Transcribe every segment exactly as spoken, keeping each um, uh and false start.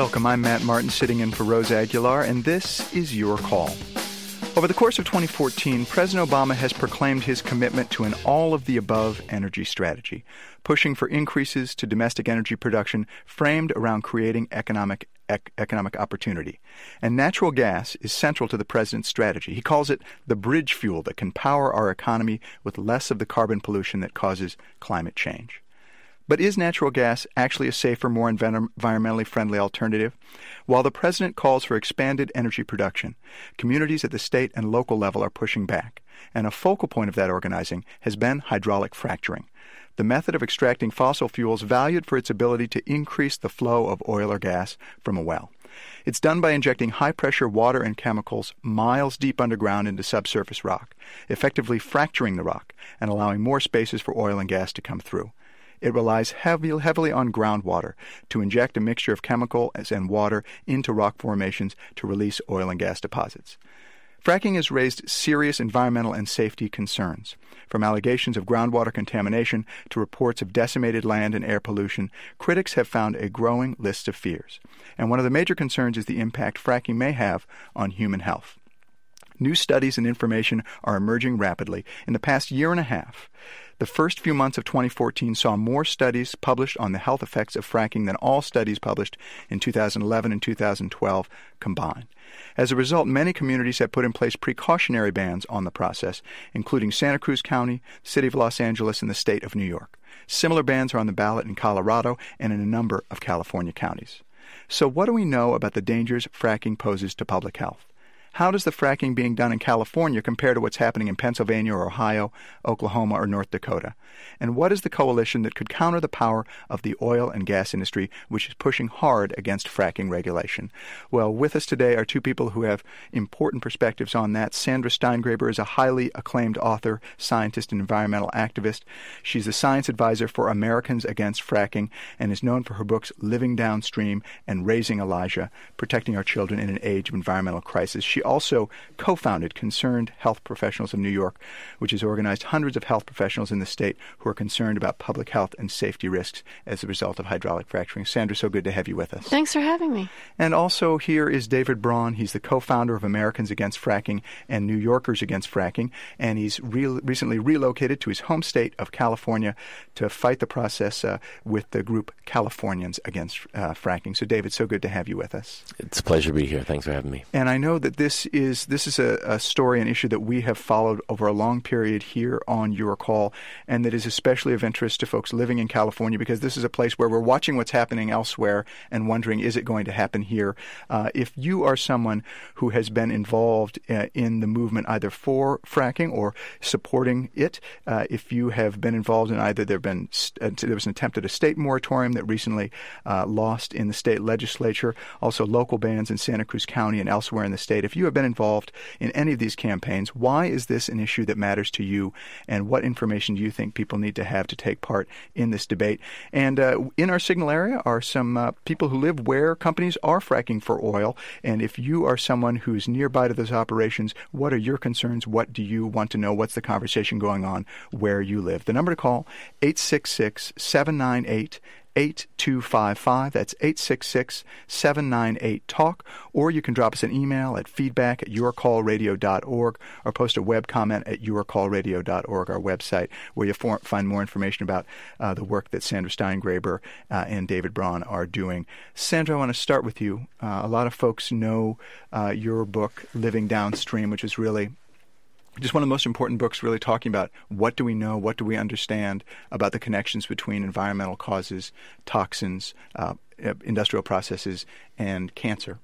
Welcome, I'm Matt Martin sitting in for Rose Aguilar, and this is Your Call. Over the course of twenty fourteen, President Obama has proclaimed his commitment to an all-of-the-above energy strategy, pushing for increases to domestic energy production framed around creating economic ec- economic opportunity. And natural gas is central to the president's strategy. He calls it the bridge fuel that can power our economy with less of the carbon pollution that causes climate change. But is natural gas actually a safer, more environmentally friendly alternative? While the president calls for expanded energy production, communities at the state and local level are pushing back, and a focal point of that organizing has been hydraulic fracturing, the method of extracting fossil fuels valued for its ability to increase the flow of oil or gas from a well. It's done by injecting high-pressure water and chemicals miles deep underground into subsurface rock, effectively fracturing the rock and allowing more spaces for oil and gas to come through. It relies heavy, heavily on groundwater to inject a mixture of chemicals and water into rock formations to release oil and gas deposits. Fracking has raised serious environmental and safety concerns. From allegations of groundwater contamination to reports of decimated land and air pollution, critics have found a growing list of fears. And one of the major concerns is the impact fracking may have on human health. New studies and information are emerging rapidly. In the past year and a half, the first few months of twenty fourteen saw more studies published on the health effects of fracking than all studies published in two thousand eleven and two thousand twelve combined. As a result, many communities have put in place precautionary bans on the process, including Santa Cruz County, the City of Los Angeles, and the state of New York. Similar bans are on the ballot in Colorado and in a number of California counties. So what do we know about the dangers fracking poses to public health? How does the fracking being done in California compare to what's happening in Pennsylvania or Ohio, Oklahoma, or North Dakota? And what is the coalition that could counter the power of the oil and gas industry, which is pushing hard against fracking regulation? Well, with us today are two people who have important perspectives on that. Sandra Steingraber is a highly acclaimed author, scientist, and environmental activist. She's the science advisor for Americans Against Fracking and is known for her books Living Downstream and Raising Elijah, Protecting Our Children in an Age of Environmental Crisis. She also co-founded Concerned Health Professionals of New York, which has organized hundreds of health professionals in the state who are concerned about public health and safety risks as a result of hydraulic fracturing. Sandra, so good to have you with us. Thanks for having me. And also here is David Braun. He's the co-founder of Americans Against Fracking and New Yorkers Against Fracking, and he's re- recently relocated to his home state of California to fight the process uh, with the group Californians Against uh, Fracking. So, David, so good to have you with us. It's a pleasure to be here. Thanks for having me. And I know that this This is this is a, a story, an issue that we have followed over a long period here on Your Call, and that is especially of interest to folks living in California, because this is a place where we're watching what's happening elsewhere and wondering, is it going to happen here? Uh, if you are someone who has been involved uh, in the movement either for fracking or supporting it, uh, if you have been involved in either there have been st- there was an attempt at a state moratorium that recently uh, lost in the state legislature, also local bans in Santa Cruz County and elsewhere in the state. If you have been involved in any of these campaigns, why is this an issue that matters to you, and what information do you think people need to have to take part in this debate? And uh, in our signal area are some uh, people who live where companies are fracking for oil, and if you are someone who's nearby to those operations, what are your concerns? What do you want to know? What's the conversation going on where you live? The number to call, eight six six, seven nine eight, eight two five five. That's eight six six, seven nine eight, talk. Or you can drop us an email at feedback at your call radio dot org or post a web comment at your call radio dot org, our website, where you for, find more information about uh, the work that Sandra Steingraber uh, and David Braun are doing. Sandra, I want to start with you. Uh, a lot of folks know uh, your book, Living Downstream, which is really just one of the most important books, really talking about what do we know, what do we understand about the connections between environmental causes, toxins, uh, industrial processes, and cancer.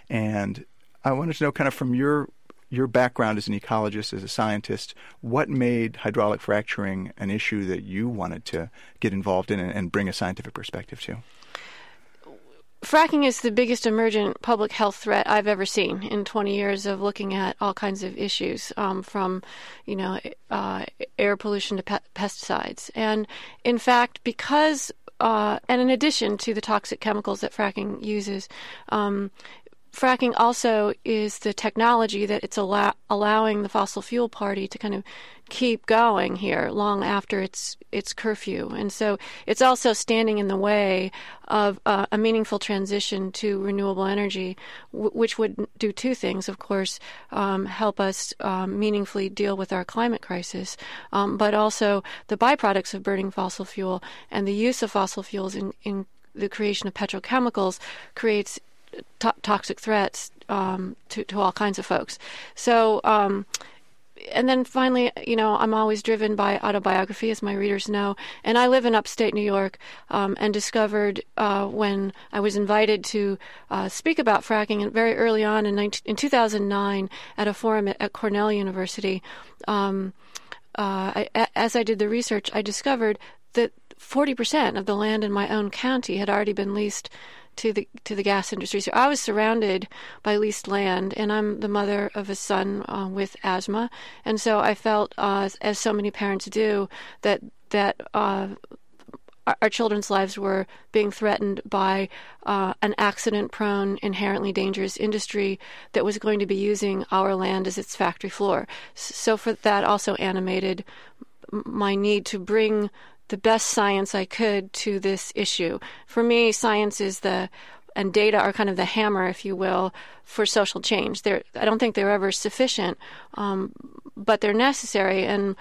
And I wanted to know, kind of from your your background as an ecologist, as a scientist, what made hydraulic fracturing an issue that you wanted to get involved in and, and bring a scientific perspective to? Fracking is the biggest emergent public health threat I've ever seen in twenty years of looking at all kinds of issues, um, from, you know, uh, air pollution to pe- pesticides. And in fact, because, uh, and in addition to the toxic chemicals that fracking uses, um, fracking also is the technology that it's allow- allowing the fossil fuel party to kind of keep going here long after its its curfew. And so it's also standing in the way of uh, a meaningful transition to renewable energy, w- which would do two things, of course, um, help us um, meaningfully deal with our climate crisis, um, but also the byproducts of burning fossil fuel and the use of fossil fuels in, in the creation of petrochemicals creates to- toxic threats um, to, to all kinds of folks. So, um, and then finally, you know, I'm always driven by autobiography, as my readers know. And I live in upstate New York um, and discovered uh, when I was invited to uh, speak about fracking very early on in, nineteen, in two thousand nine at a forum at, at Cornell University. Um, uh, I, as I did the research, I discovered that forty percent of the land in my own county had already been leased to the to the gas industry. So I was surrounded by leased land, and I'm the mother of a son uh, with asthma, and so I felt, uh, as so many parents do, that that uh, our, our children's lives were being threatened by uh, an accident-prone, inherently dangerous industry that was going to be using our land as its factory floor. So for that also animated my need to bring the best science I could to this issue. For me, science is the, and data are kind of the hammer, if you will, for social change. They're, I don't think they're ever sufficient, um, but they're necessary. And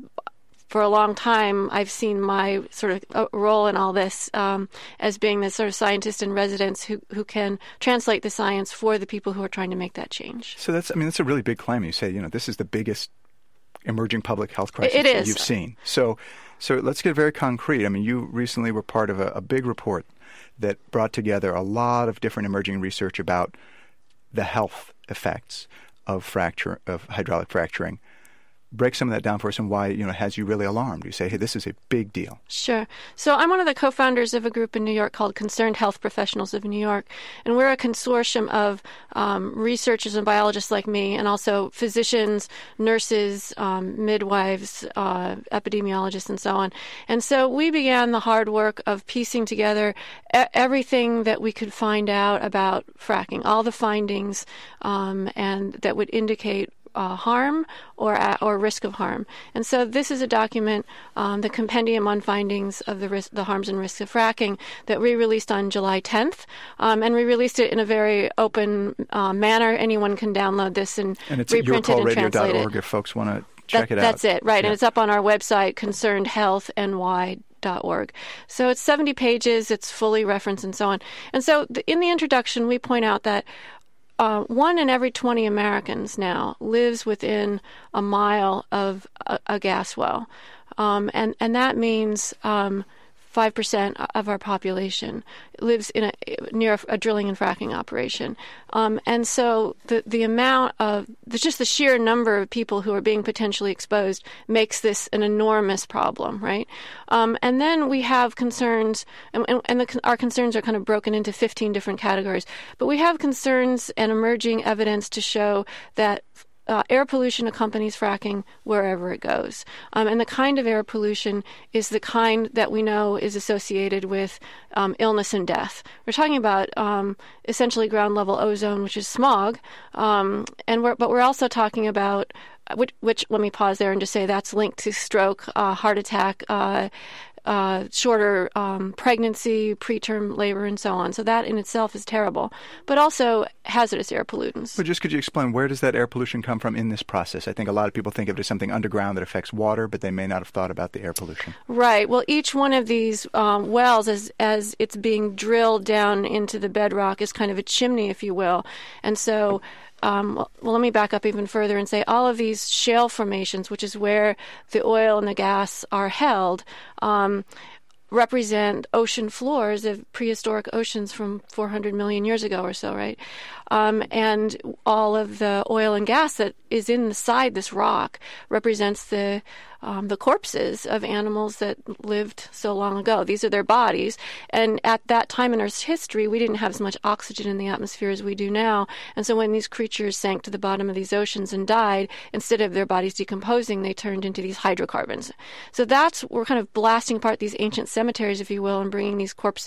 for a long time, I've seen my sort of uh, role in all this um, as being the sort of scientist in residence who, who can translate the science for the people who are trying to make that change. So that's, I mean, that's a really big claim. You say, you know, this is the biggest emerging public health crisis it that is. you've seen. So so let's get very concrete. I mean, you recently were part of a, a big report that brought together a lot of different emerging research about the health effects of fracture of hydraulic fracturing. Break some of that down for us and why, you know, has you really alarmed? You say, hey, this is a big deal. Sure. So I'm one of the co-founders of a group in New York called Concerned Health Professionals of New York, and we're a consortium of um, researchers and biologists like me, and also physicians, nurses, um, midwives, uh, epidemiologists, and so on. And so we began the hard work of piecing together e- everything that we could find out about fracking, all the findings um, and that would indicate Uh, harm or uh, or risk of harm. And so this is a document, um, the Compendium on Findings of the risk, the Harms and Risks of Fracking, that we released on July tenth. Um, and we released it in a very open uh, manner. Anyone can download this and, and it's reprint it and translate it. your call radio dot org if folks want to check that, it out. That's it, right. Yeah. And it's up on our website, concerned health n y dot org. So it's seventy pages. It's fully referenced and so on. And so the, in the introduction, we point out that Uh, one in every twenty Americans now lives within a mile of a, a gas well. Um, and, and that means um, five percent of our population lives in a, near a, a drilling and fracking operation. Um, and so the, the amount of, just the sheer number of people who are being potentially exposed makes this an enormous problem, right? Um, and then we have concerns, and, and, and the, our concerns are kind of broken into fifteen different categories. But we have concerns and emerging evidence to show that Uh, air pollution accompanies fracking wherever it goes. Um, and the kind of air pollution is the kind that we know is associated with um, illness and death. We're talking about um, essentially ground-level ozone, which is smog, um, and we're, but we're also talking about, which, which, let me pause there and just say that's linked to stroke, uh, heart attack, uh, Uh, shorter um, pregnancy, preterm labor, and so on. So that in itself is terrible, but also hazardous air pollutants. But just could you explain, where does that air pollution come from in this process? I think a lot of people think of it as something underground that affects water, but they may not have thought about the air pollution. Right. Well, each one of these um, wells, as, as it's being drilled down into the bedrock, is kind of a chimney, if you will. And so Um, well, let me back up even further and say all of these shale formations, which is where the oil and the gas are held, um, represent ocean floors of prehistoric oceans from four hundred million years ago or so, right? Um, and all of the oil and gas that is inside this rock represents the um, the corpses of animals that lived so long ago. These are their bodies. And at that time in Earth's history, we didn't have as much oxygen in the atmosphere as we do now. And so when these creatures sank to the bottom of these oceans and died, instead of their bodies decomposing, they turned into these hydrocarbons. So that's, we're kind of blasting apart these ancient cemeteries, if you will, and bringing these corpses up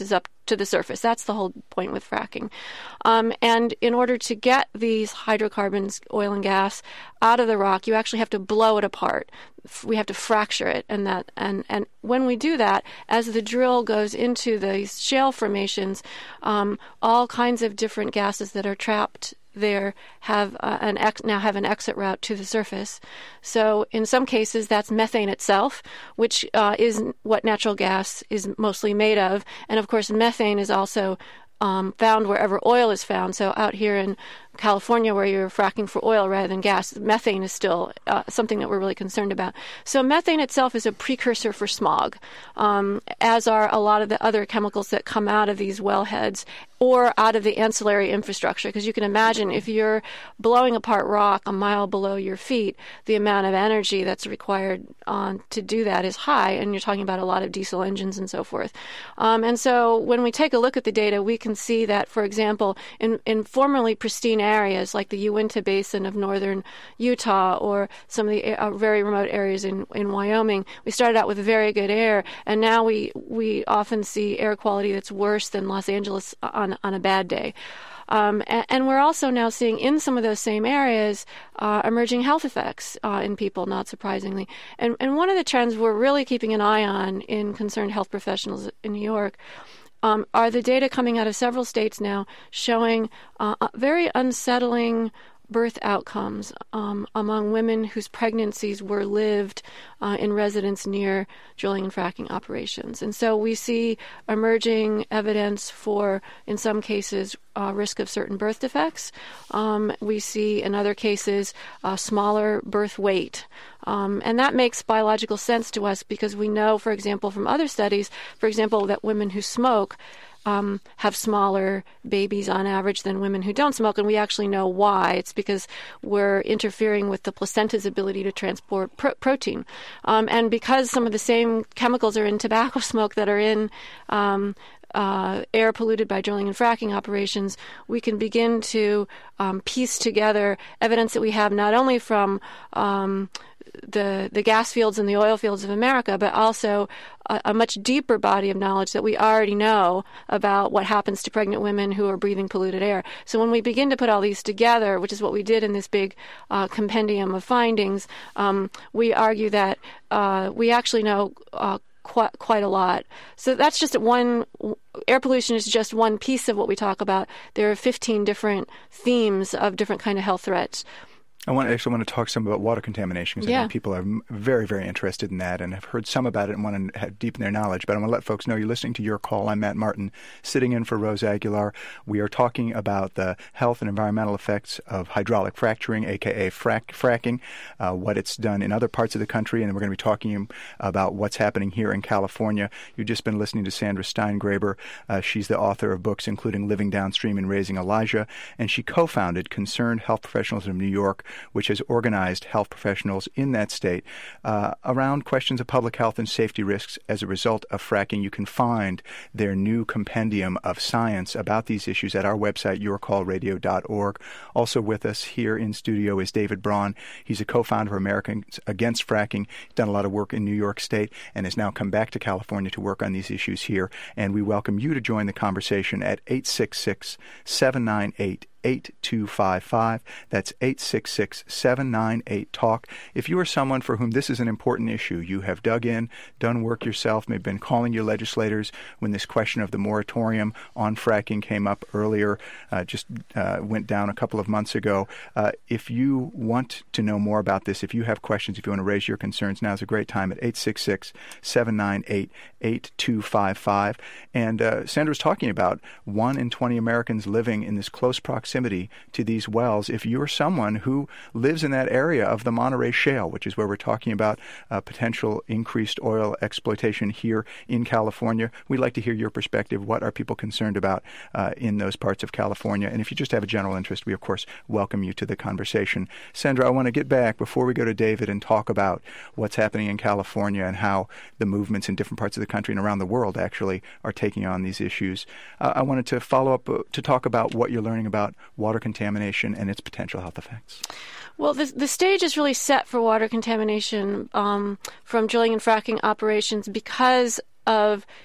to the surface. That's the whole point with fracking. Um, and in order to get these hydrocarbons, oil and gas, out of the rock, you actually have to blow it apart. We have to fracture it, and that and, and when we do that, as the drill goes into these shale formations, um, all kinds of different gases that are trapped there have uh, an ex- now have an exit route to the surface. So in some cases, that's methane itself, which uh, is what natural gas is mostly made of, and of course, methane is also um, found wherever oil is found. So out here in California, where you're fracking for oil rather than gas, methane is still uh, something that we're really concerned about. So methane itself is a precursor for smog, um, as are a lot of the other chemicals that come out of these wellheads or out of the ancillary infrastructure. Because you can imagine if you're blowing apart rock a mile below your feet, the amount of energy that's required um, to do that is high, and you're talking about a lot of diesel engines and so forth. Um, and so when we take a look at the data, we can see that, for example, in, in formerly pristine areas like the Uinta Basin of northern Utah or some of the uh, very remote areas in, in Wyoming, we started out with very good air, and now we, we often see air quality that's worse than Los Angeles on, on a bad day. Um, and, and we're also now seeing in some of those same areas uh, emerging health effects uh, in people, not surprisingly. And, and one of the trends we're really keeping an eye on in concerned health professionals in New York Um, are the data coming out of several states now showing uh, very unsettling birth outcomes um, among women whose pregnancies were lived uh, in residence near drilling and fracking operations. And so we see emerging evidence for, in some cases, uh, risk of certain birth defects. Um, we see, in other cases, uh, smaller birth weight. Um, and that makes biological sense to us because we know, for example, from other studies, for example, that women who smoke Um, have smaller babies on average than women who don't smoke, and we actually know why. It's because we're interfering with the placenta's ability to transport pro- protein. Um, and because some of the same chemicals are in tobacco smoke that are in um, uh, air polluted by drilling and fracking operations, we can begin to um, piece together evidence that we have not only from um, the the gas fields and the oil fields of America, but also a, a much deeper body of knowledge that we already know about what happens to pregnant women who are breathing polluted air. So when we begin to put all these together, which is what we did in this big uh, compendium of findings, um, we argue that uh, we actually know uh, quite, quite a lot. So that's just one. Air pollution is just one piece of what we talk about. There are fifteen different themes of different kind of health threats. I want, actually want to talk some about water contamination because yeah. I think people are very, very interested in that and have heard some about it and want to have deepen their knowledge. But I want to let folks know you're listening to Your Call. I'm Matt Martin, sitting in for Rose Aguilar. We are talking about the health and environmental effects of hydraulic fracturing, a k a frac- fracking, uh, what it's done in other parts of the country, and we're going to be talking about what's happening here in California. You've just been listening to Sandra Steingraber. Uh, she's the author of books including Living Downstream and Raising Elijah, and she co-founded Concerned Health Professionals of New York, which has organized health professionals in that state uh, around questions of public health and safety risks as a result of fracking. You can find their new compendium of science about these issues at our website, your call radio dot org. Also with us here in studio is David Braun. He's a co-founder of Americans Against Fracking. He's done a lot of work in New York State and has now come back to California to work on these issues here. And we welcome you to join the conversation at eight six six, seven nine eight, eight two five five. That's eight six six, seven nine eight, talk. If you are someone for whom this is an important issue, you have dug in, done work yourself, may have been calling your legislators when this question of the moratorium on fracking came up earlier, uh, just uh, went down a couple of months ago. Uh, if you want to know more about this, if you have questions, if you want to raise your concerns, now is a great time at eight six six, seven nine eight, eight two five five. And uh, Sandra was talking about one in twenty Americans living in this close proximity to these wells. If you're someone who lives in that area of the Monterey Shale, which is where we're talking about uh, potential increased oil exploitation here in California, we'd like to hear your perspective. What are people concerned about uh, in those parts of California? And if you just have a general interest, we, of course, welcome you to the conversation. Sandra, I want to get back before we go to David and talk about what's happening in California and how the movements in different parts of the country and around the world actually are taking on these issues. Uh, I wanted to follow up uh, to talk about what you're learning about water contamination and its potential health effects. Well, the, the stage is really set for water contamination um, from drilling and fracking operations because of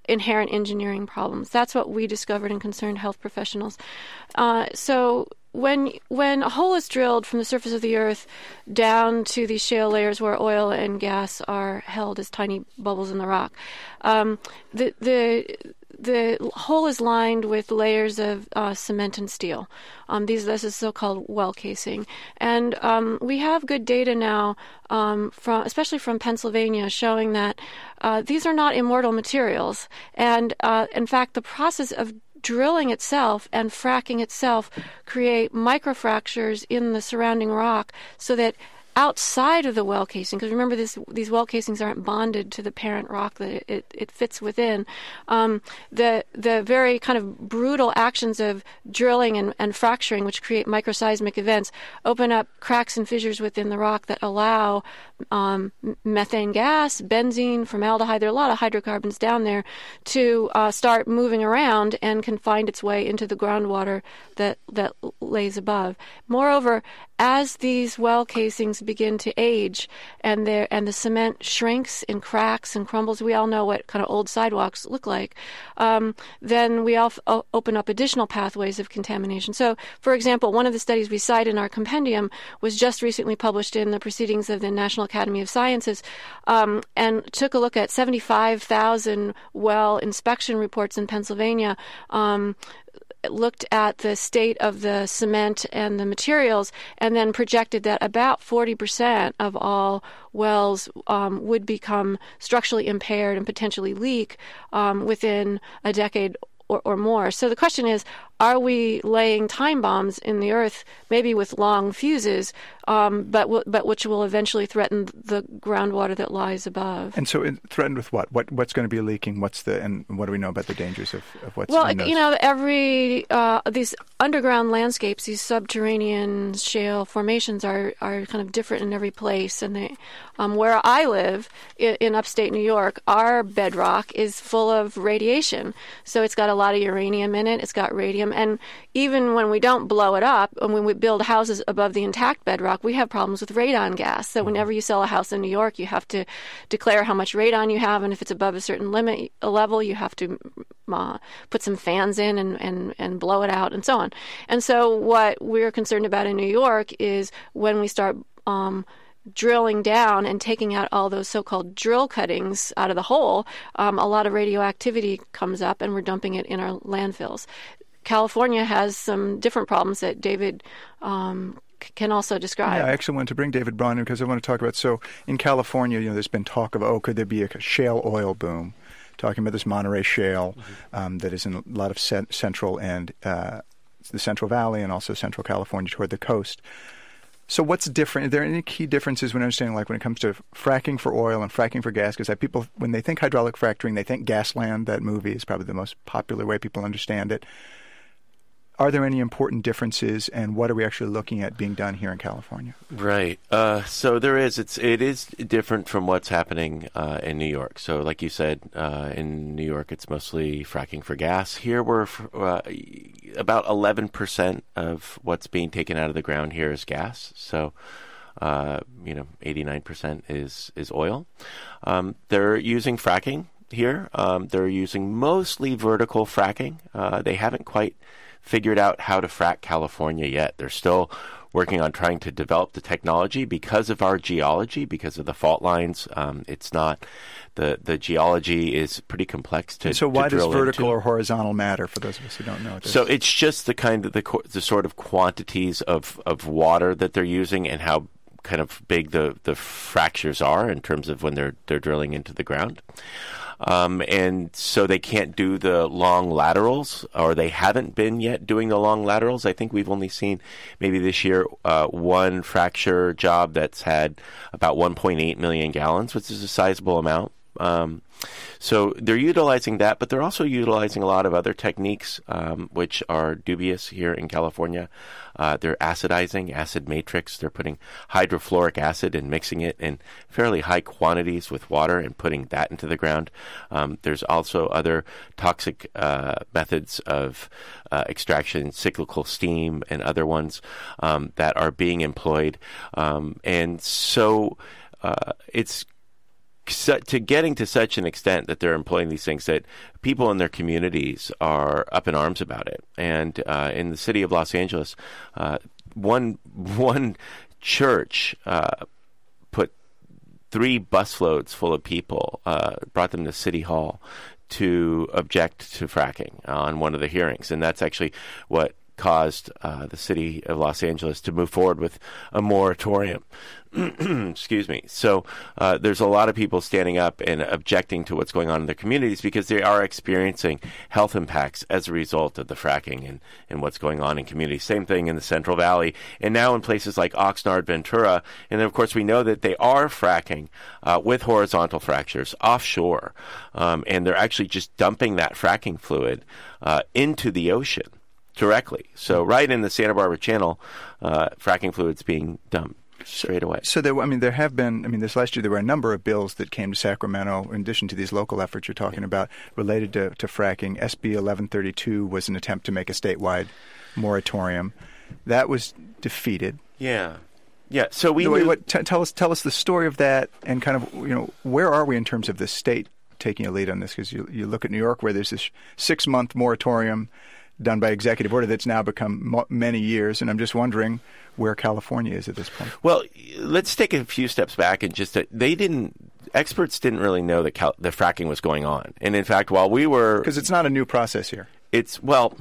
inherent engineering problems. That's what we discovered and concerned health professionals. Uh, so when when a hole is drilled from the surface of the earth down to these shale layers where oil and gas are held as tiny bubbles in the rock, um, the the the hole is lined with layers of uh, cement and steel. Um, these this is so-called well casing, and um, we have good data now, um, from especially from Pennsylvania, showing that uh, these are not immortal materials, and uh, in fact, the process of drilling itself and fracking itself create microfractures in the surrounding rock, so that outside of the well casing, because remember this, these well casings aren't bonded to the parent rock that it, it, it fits within, um, the the very kind of brutal actions of drilling and, and fracturing, which create microseismic events, open up cracks and fissures within the rock that allow um, methane gas, benzene, formaldehyde, there are a lot of hydrocarbons down there, to uh, start moving around and can find its way into the groundwater that, that lays above. Moreover, as these well casings begin to age and there and the cement shrinks and cracks and crumbles, we all know what kind of old sidewalks look like, um, then we all f- open up additional pathways of contamination. So, for example, one of the studies we cite in our compendium was just recently published in the Proceedings of the National Academy of Sciences, um, and took a look at seventy-five thousand well inspection reports in Pennsylvania, um, looked at the state of the cement and the materials, and then projected that about forty percent of all wells um, would become structurally impaired and potentially leak um, within a decade or, or more. So the question is, are we laying time bombs in the earth, maybe with long fuses, um, but w- but which will eventually threaten the groundwater that lies above? And so, it threatened with what? What what's going to be leaking? What's the and what do we know about the dangers of, of what's? Well, in those? you know, every uh, these underground landscapes, these subterranean shale formations are are kind of different in every place. And they, um, where I live in, in upstate New York, our bedrock is full of radiation. So it's got a lot of uranium in it. It's got radium. And even when we don't blow it up, and when we build houses above the intact bedrock, we have problems with radon gas. So whenever you sell a house in New York, you have to declare how much radon you have, and if it's above a certain limit a level, you have to uh, put some fans in and, and, and blow it out, and so on. And so what we're concerned about in New York is when we start um, drilling down and taking out all those so-called drill cuttings out of the hole, um, a lot of radioactivity comes up, and we're dumping it in our landfills. California has some different problems that David um, c- can also describe. Yeah, I actually wanted to bring David Braun in because I want to talk about, so in California, you know, there's been talk of, oh, could there be a shale oil boom? Talking about this Monterey Shale mm-hmm. um, that is in a lot of cent- central and uh, the Central Valley and also Central California toward the coast. So what's different? Are there any key differences when understanding, like when it comes to fracking for oil and fracking for gas? Because people, when they think hydraulic fracturing, they think Gasland. That movie is probably the most popular way people understand it. Are there any important differences, and what are we actually looking at being done here in California? Right. Uh, so there is. It's it is different from what's happening uh, in New York. So, like you said, uh, in New York, it's mostly fracking for gas. Here, we're uh, about eleven percent of what's being taken out of the ground here is gas. So, uh, you know, eighty-nine percent is is oil. Um, they're using fracking here. Um, they're using mostly vertical fracking. Uh, they haven't quite figured out how to frack California yet. They're still working on trying to develop the technology because of our geology, because of the fault lines. Um, it's not the the geology is pretty complex to. And so why to does drill vertical into. or horizontal matter for those of us who don't know? What this So is? it's just the kind of the the sort of quantities of, of water that they're using and how kind of big the, the fractures are in terms of when they're they're drilling into the ground. Um, and so they can't do the long laterals, or they haven't been yet doing the long laterals. I think we've only seen maybe this year uh, one fracture job that's had about one point eight million gallons, which is a sizable amount. Um, so they're utilizing that, but they're also utilizing a lot of other techniques, um, which are dubious here in California. Uh, they're acidizing, acid matrix. They're putting hydrofluoric acid and mixing it in fairly high quantities with water and putting that into the ground. Um, there's also other toxic uh, methods of uh, extraction, cyclical steam and other ones um, that are being employed. Um, and so uh, it's su- to getting to such an extent that they're employing these things that people in their communities are up in arms about it. And uh, in the city of Los Angeles, uh, one one church uh, put three busloads full of people, uh, brought them to City Hall to object to fracking on one of the hearings. And that's actually what caused uh, the city of Los Angeles to move forward with a moratorium. Excuse me. So uh, there's a lot of people standing up and objecting to what's going on in their communities because they are experiencing health impacts as a result of the fracking and, and what's going on in communities. Same thing in the Central Valley and now in places like Oxnard, Ventura. And then, of course, we know that they are fracking uh, with horizontal fractures offshore. Um, and they're actually just dumping that fracking fluid uh, into the ocean directly. So right in the Santa Barbara Channel, uh, fracking fluid's being dumped straight away. So there, I mean, there have been, I mean, this last year there were a number of bills that came to Sacramento, in addition to these local efforts you're talking about, related to, to fracking. S B eleven thirty-two was an attempt to make a statewide moratorium. That was defeated. Yeah. Yeah, so we... No, knew... what, t- tell us tell us the story of that and kind of, you know, where are we in terms of the state taking a lead on this? Because you, you look at New York where there's this six-month moratorium done by executive order that's now become mo- many years, and I'm just wondering where California is at this point. Well, let's take a few steps back and just that they didn't, experts didn't really know that cal- the fracking was going on. And in fact, while we were... Because it's not a new process here. It's, well,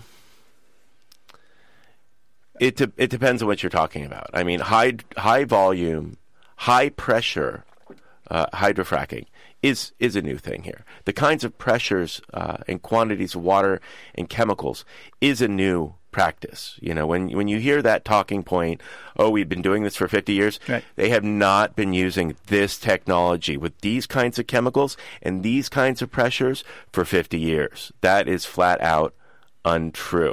it de- it depends on what you're talking about. I mean, high, high volume, high pressure uh, hydrofracking is is a new thing here. The kinds of pressures uh, and quantities of water and chemicals is a new practice. You know, when when you hear that talking point, oh, we've been doing this for fifty years, right. They have not been using this technology with these kinds of chemicals and these kinds of pressures for fifty years. That is flat out untrue.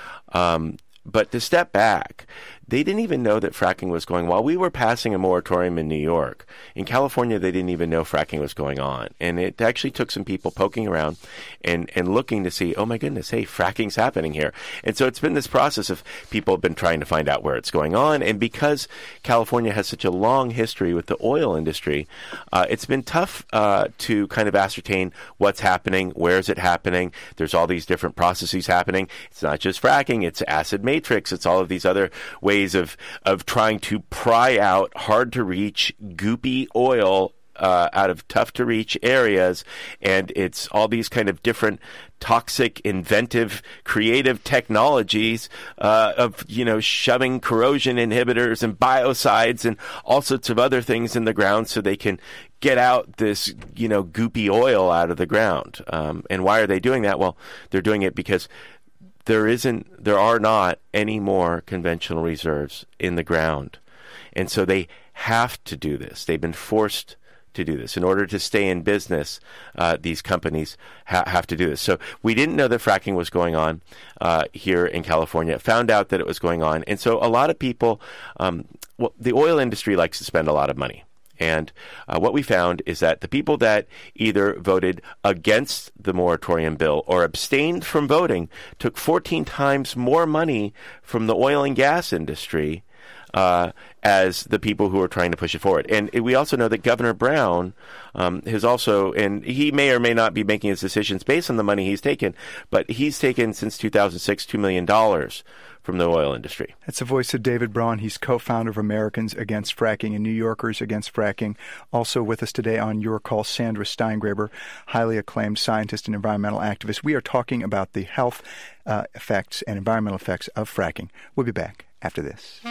Um, but to step back, they didn't even know that fracking was going. While we were passing a moratorium in New York, in California, they didn't even know fracking was going on. And it actually took some people poking around and, and looking to see, oh, my goodness, hey, fracking's happening here. And so it's been this process of people have been trying to find out where it's going on. And because California has such a long history with the oil industry, uh, it's been tough uh, to kind of ascertain what's happening, where is it happening. There's all these different processes happening. It's not just fracking. It's acid matrix. It's all of these other ways of of trying to pry out hard-to-reach, goopy oil uh, out of tough-to-reach areas, and it's all these kind of different toxic, inventive, creative technologies uh, of, you know, shoving corrosion inhibitors and biocides and all sorts of other things in the ground so they can get out this, you know, goopy oil out of the ground. Um, and why are they doing that? Well, they're doing it because There isn't, there are not any more conventional reserves in the ground. And so they have to do this. They've been forced to do this. In order to stay in business, uh, these companies ha- have to do this. So we didn't know that fracking was going on uh, here in California, found out that it was going on. And so a lot of people, um, well, the oil industry likes to spend a lot of money. And uh, what we found is that the people that either voted against the moratorium bill or abstained from voting took fourteen times more money from the oil and gas industry uh, as the people who are trying to push it forward. And we also know that Governor Brown um, has also, and he may or may not be making his decisions based on the money he's taken, but he's taken since two thousand six two million dollars from the oil industry. That's the voice of David Braun. He's co-founder of Americans Against Fracking and New Yorkers Against Fracking. Also with us today on Your Call, Sandra Steingraber, highly acclaimed scientist and environmental activist. We are talking about the health uh, effects and environmental effects of fracking. We'll be back after this.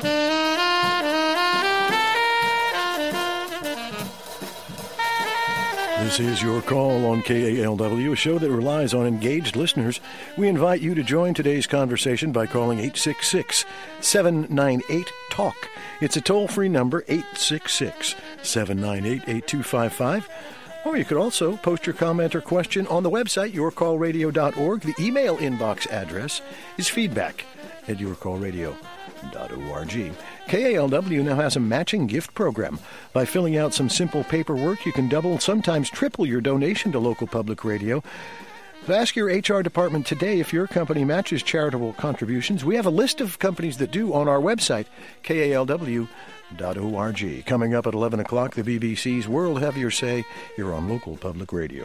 This is Your Call on K A L W, a show that relies on engaged listeners. We invite you to join today's conversation by calling eight six six, seven nine eight, TALK. It's a toll-free number, eight six six, seven nine eight, eight two five five. Or you could also post your comment or question on the website, your call radio dot org. The email inbox address is feedback at your call radio dot org. K A L W now has a matching gift program. By filling out some simple paperwork, you can double, sometimes triple your donation to local public radio. So ask your H R department today if your company matches charitable contributions. We have a list of companies that do on our website, K A L W dot org. Coming up at eleven o'clock, the B B C's World Have Your Say here on Local Public Radio.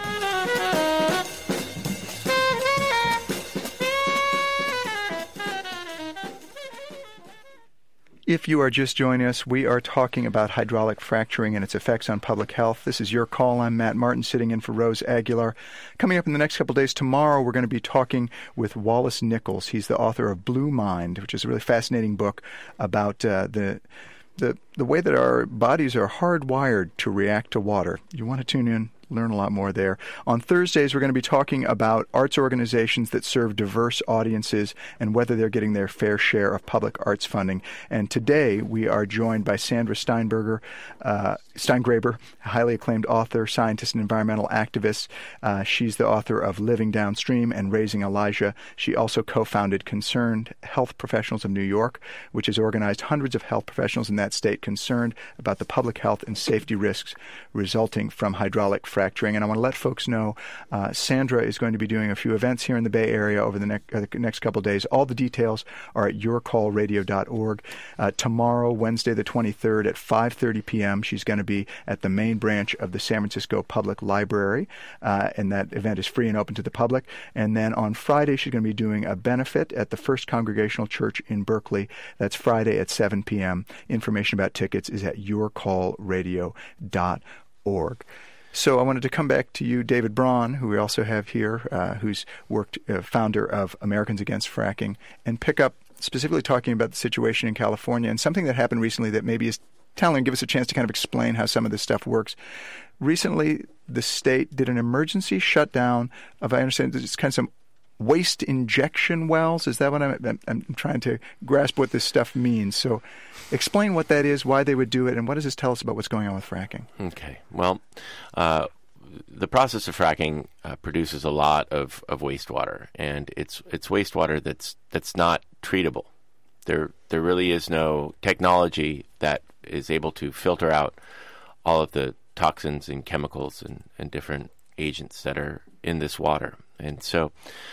If you are just joining us, we are talking about hydraulic fracturing and its effects on public health. This is Your Call. I'm Matt Martin, sitting in for Rose Aguilar. Coming up in the next couple of days, tomorrow we're going to be talking with Wallace Nichols. He's the author of Blue Mind, which is a really fascinating book about uh, the the the way that our bodies are hardwired to react to water. You want to tune in, learn a lot more there. On Thursdays, we're going to be talking about arts organizations that serve diverse audiences and whether they're getting their fair share of public arts funding. And today, we are joined by Sandra Steinberger, uh, Steingraber, a highly acclaimed author, scientist, and environmental activist. Uh, she's the author of Living Downstream and Raising Elijah. She also co-founded Concerned Health Professionals of New York, which has organized hundreds of health professionals in that state concerned about the public health and safety risks resulting from hydraulic fracturing. And I want to let folks know uh, Sandra is going to be doing a few events here in the Bay Area over the, ne- uh, the next couple of days. All the details are at your call radio dot org. Uh, tomorrow, Wednesday the twenty-third at five thirty p.m., she's going to be at the main branch of the San Francisco Public Library, uh, and that event is free and open to the public. And then on Friday, she's going to be doing a benefit at the First Congregational Church in Berkeley. That's Friday at seven p.m. Information about tickets is at your call radio dot org. So I wanted to come back to you, David Braun, who we also have here, uh, who's worked, uh, founder of Americans Against Fracking, and pick up specifically talking about the situation in California and something that happened recently that maybe is telling, give us a chance to kind of explain how some of this stuff works. Recently, the state did an emergency shutdown of, I understand, it's kind of some waste injection wells. Is that what I'm, I'm, I'm trying to grasp what this stuff means? So explain what that is, why they would do it, and what does this tell us about what's going on with fracking? Okay. Well, uh, the process of fracking uh, produces a lot of, of wastewater, and it's it's wastewater that's that's not treatable. There there really is no technology that is able to filter out all of the toxins and chemicals and, and different agents that are in this water. And so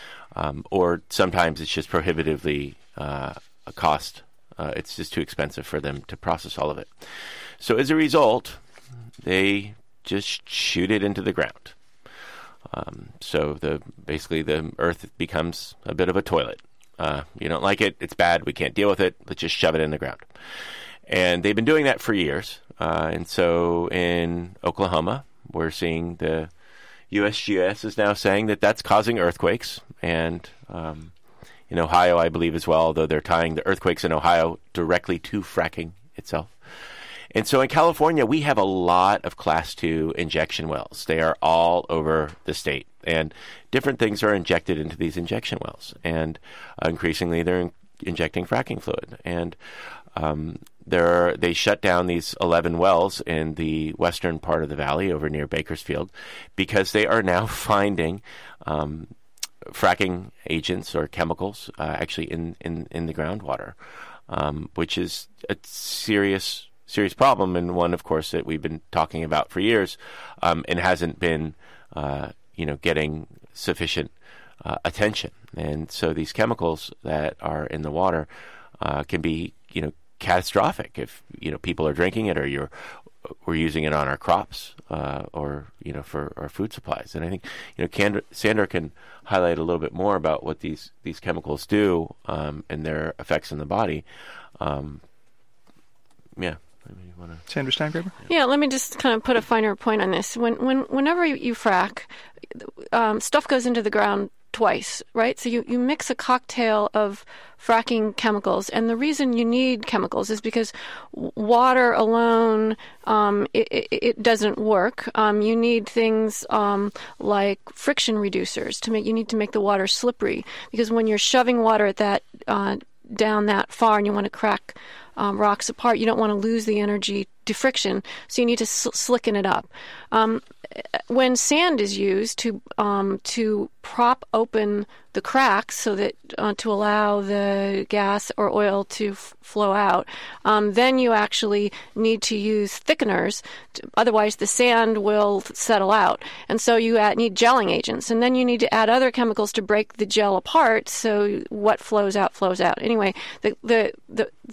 Um, or sometimes it's just prohibitively uh, a cost. Uh, it's just too expensive for them to process all of it. So as a result, they just shoot it into the ground. Um, so the basically the earth becomes a bit of a toilet. Uh, you don't like it, it's bad, we can't deal with it, let's just shove it in the ground. And they've been doing that for years. Uh, and so in Oklahoma, we're seeing the U S G S is now saying that that's causing earthquakes. And um, in Ohio, I believe as well, though they're tying the earthquakes in Ohio directly to fracking itself. And so in California, we have a lot of class two injection wells. They are all over the state. And different things are injected into these injection wells. And uh, increasingly, they're in- injecting fracking fluid. And um, there are, they shut down these eleven wells in the western part of the valley over near Bakersfield because they are now finding um, fracking agents or chemicals uh, actually in, in, in the groundwater, um, which is a serious serious problem, and one, of course, that we've been talking about for years, um, and hasn't been, uh, you know, getting sufficient uh, attention. And so these chemicals that are in the water uh, can be, you know, catastrophic if, you know, people are drinking it, or you're we're using it on our crops, uh, or, you know, for our food supplies. And I think, you know, Candra, Sandra can highlight a little bit more about what these these chemicals do um, and their effects in the body. Um, yeah. Wanna... Sandra Steingraber? Yeah. yeah, let me just kind of put a finer point on this. When, when, whenever you, you frack, um, stuff goes into the ground twice, right? So you, you mix a cocktail of fracking chemicals, and the reason you need chemicals is because water alone, um, it, it, it doesn't work. Um, you need things um, like friction reducers to make. You need to make the water slippery, because when you're shoving water at that uh, down that far, and you want to crack um, rocks apart, you don't want to lose the energy to friction, so you need to sl- slicken it up. Um, when sand is used to um, to prop open the cracks so that uh, to allow the gas or oil to f- flow out, um, then you actually need to use thickeners. To, otherwise, the sand will settle out, and so you add, need gelling agents, and then you need to add other chemicals to break the gel apart. So what flows out flows out. Anyway, the the the, the point is,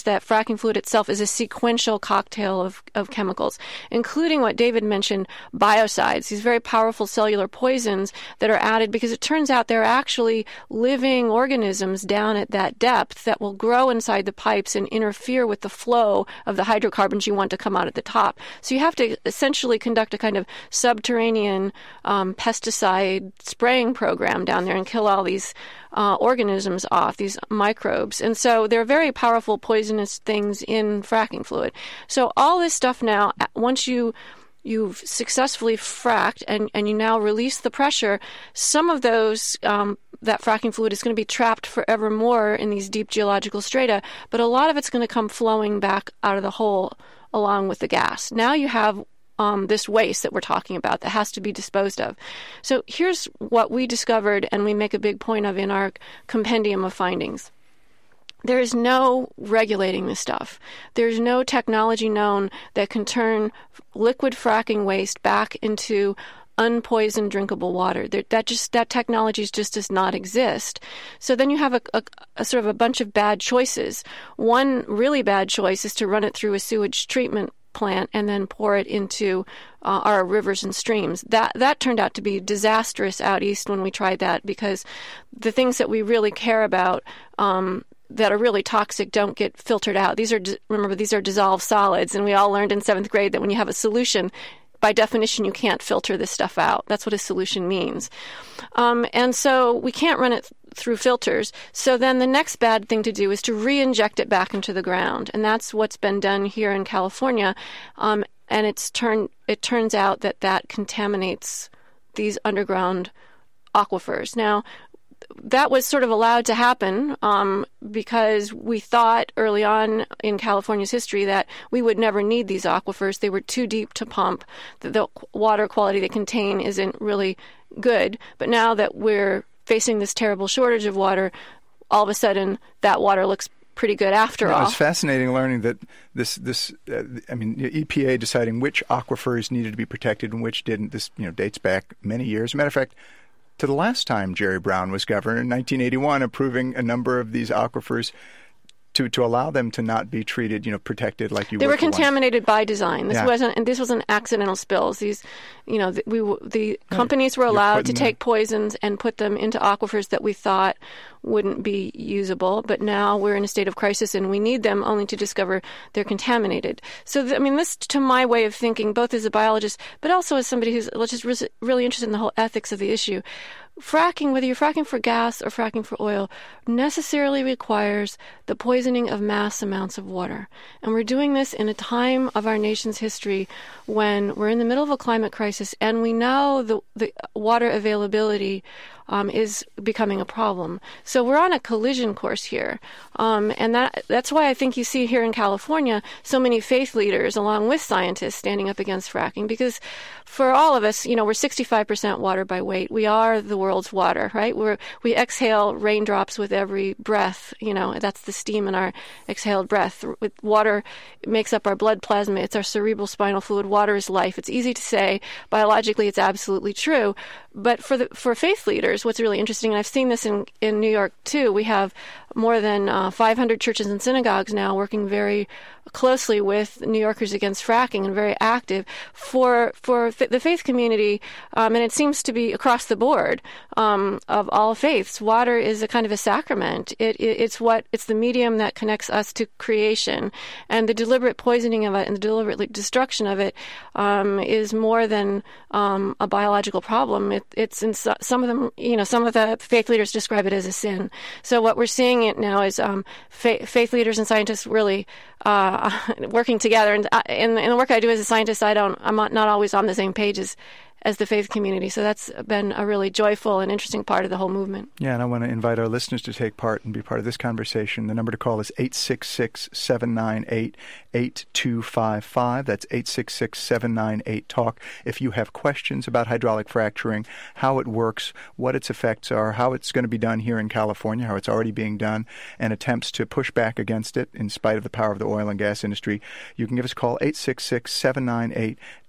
is that fracking fluid itself is a sequential cocktail of, of chemicals, including what David mentioned, biocides, these very powerful cellular poisons that are added because it turns out there are actually living organisms down at that depth that will grow inside the pipes and interfere with the flow of the hydrocarbons you want to come out at the top. So you have to essentially conduct a kind of subterranean um, pesticide spraying program down there and kill all these uh, organisms off, these microbes. And so they're very powerful poisonous things in fracking fluid. So all this stuff now, once you you've successfully fracked and, and you now release the pressure, some of those, um, that fracking fluid is going to be trapped forevermore in these deep geological strata, but a lot of it's going to come flowing back out of the hole along with the gas. Now you have um, this waste that we're talking about that has to be disposed of. So here's what we discovered, and we make a big point of in our compendium of findings. There is no regulating this stuff. There's no technology known that can turn liquid fracking waste back into unpoisoned drinkable water. There, that just that technology just does not exist. So then you have a, a, a sort of a bunch of bad choices. One really bad choice is to run it through a sewage treatment plant and then pour it into uh, our rivers and streams. That that turned out to be disastrous out east when we tried that, because the things that we really care about um, that are really toxic don't get filtered out. These are, remember, these are dissolved solids, and we all learned in seventh grade that when you have a solution, by definition, you can't filter this stuff out. That's what a solution means. Um, and so we can't run it th- through filters. So then the next bad thing to do is to re-inject it back into the ground. And that's what's been done here in California. Um, and it's turned, it turns out that that contaminates these underground aquifers. Now, that was sort of allowed to happen um, because we thought early on in California's history that we would never need these aquifers. They were too deep to pump. The, the water quality they contain isn't really good. But now that we're facing this terrible shortage of water, all of a sudden that water looks pretty good after no, all. It's fascinating learning that this, this uh, I mean, E P A deciding which aquifers needed to be protected and which didn't. This, you know, dates back many years. As a matter of fact, to the last time Jerry Brown was governor in nineteen eighty-one, approving a number of these aquifers to, to allow them to not be treated, you know, protected like you they would. They were contaminated by design. This yeah. wasn't, and this wasn't accidental spills. These, you know, the, we the companies were allowed to take poisons and put them into aquifers that we thought wouldn't be usable, but now we're in a state of crisis and we need them only to discover they're contaminated. So, th- I mean, this, to my way of thinking, both as a biologist, but also as somebody who's just re- really interested in the whole ethics of the issue, fracking, whether you're fracking for gas or fracking for oil, necessarily requires the poisoning of mass amounts of water. And we're doing this in a time of our nation's history when we're in the middle of a climate crisis and we know the, the water availability Um, is becoming a problem. So we're on a collision course here. Um, and that that's why I think you see here in California so many faith leaders along with scientists standing up against fracking, because for all of us, you know, we're sixty-five percent water by weight. We are the world's water, right? We're, we exhale raindrops with every breath. You know, that's the steam in our exhaled breath. With water, it makes up our blood plasma. It's our cerebral spinal fluid. Water is life. It's easy to say. Biologically, it's absolutely true. But for the for faith leaders, what's really interesting, and I've seen this in, in New York too, we have more than uh, five hundred churches and synagogues now working very closely with New Yorkers against fracking and very active for for f- the faith community, um, and it seems to be across the board um, of all faiths. Water is a kind of a sacrament. It, it it's what it's the medium that connects us to creation, and the deliberate poisoning of it and the deliberate destruction of it um, is more than um, a biological problem. It, it's in so, some of them, you know, some of the faith leaders describe it as a sin. So what we're seeing it now is um, fa- faith leaders and scientists really uh, working together. And in, in the work I do as a scientist, I don't, I'm not always on the same page as, as the faith community. So that's been a really joyful and interesting part of the whole movement. Yeah, and I want to invite our listeners to take part and be part of this conversation. The number to call is eight six six, seven nine eight, eight two five five. That's eight six six, seven nine eight, TALK. If you have questions about hydraulic fracturing, how it works, what its effects are, how it's going to be done here in California, how it's already being done, and attempts to push back against it in spite of the power of the oil and gas industry, you can give us a call, eight six six, seven nine eight,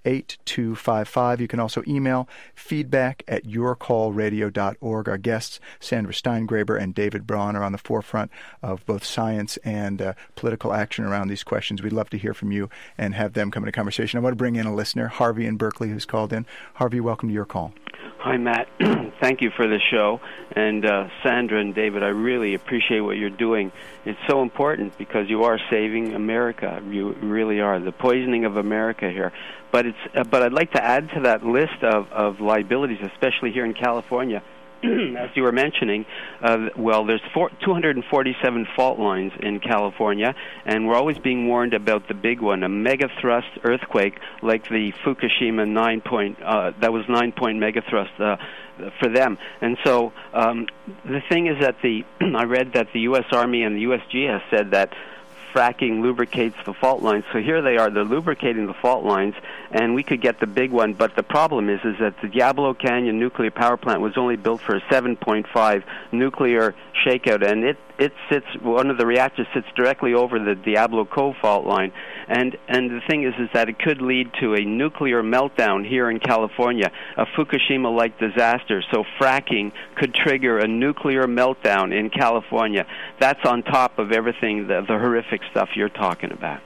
eight two five five. You can also email feedback at your call radio dot org. Our guests, Sandra Steingraber and David Braun, are on the forefront of both science and uh, political action around these questions. We'd love to hear from you and have them come into conversation. I want to bring in a listener, Harvey in Berkeley, who's called in. Harvey, welcome to Your Call. Hi, Matt. Thank you for the show. And uh, Sandra and David, I really appreciate what you're doing. It's so important because you are saving America. You really are. The poisoning of America here. But it's. Uh, but I'd like to add to that list of, of liabilities, especially here in California. As you were mentioning, uh, well, there's four, two hundred forty-seven fault lines in California, and we're always being warned about the big one, a megathrust earthquake like the Fukushima nine point, uh, that was nine point megathrust uh, for them. And so um, the thing is that the I read that the U S Army and the U S G S said that fracking lubricates the fault lines. So here they are, they're lubricating the fault lines, and we could get the big one. But the problem is is that the Diablo Canyon nuclear power plant was only built for a seven point five nuclear shakeout, and it, it sits, one of the reactors sits directly over the Diablo Cove fault line. And and the thing is is that it could lead to a nuclear meltdown here in California, a Fukushima-like disaster. So fracking could trigger a nuclear meltdown in California. That's on top of everything, the, the horrific stuff you're talking about.